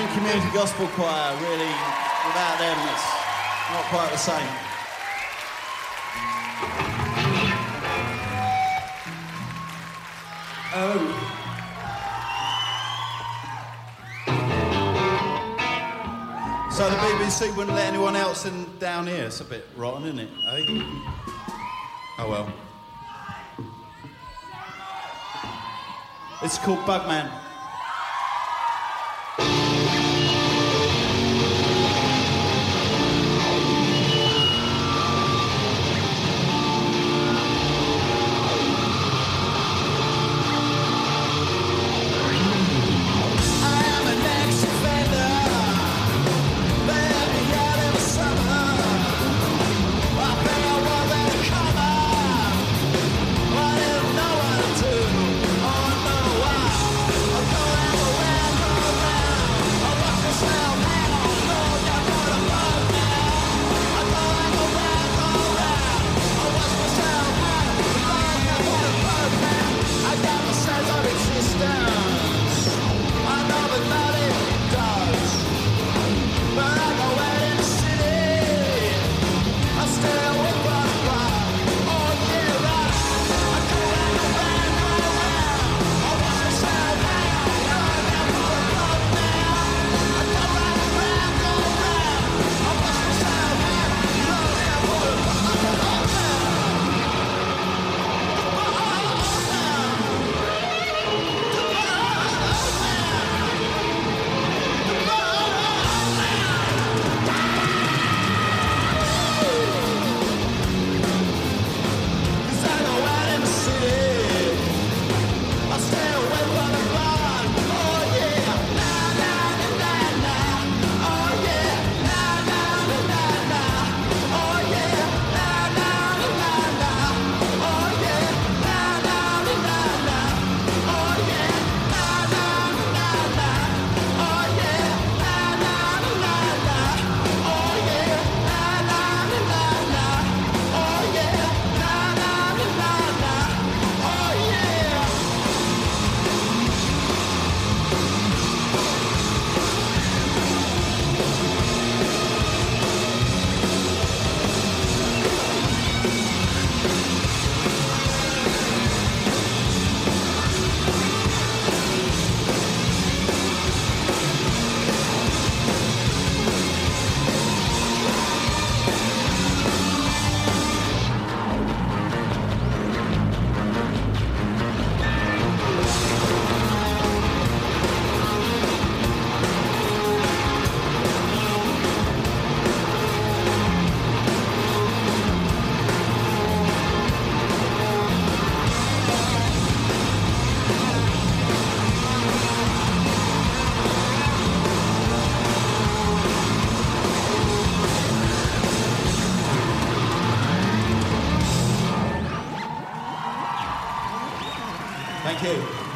Reading Community Gospel Choir, really, without them, it's not quite the same. Oh. So the BBC wouldn't let anyone else in down here. It's a bit rotten, isn't it? Eh? Oh well. It's called Bugman. Thank you.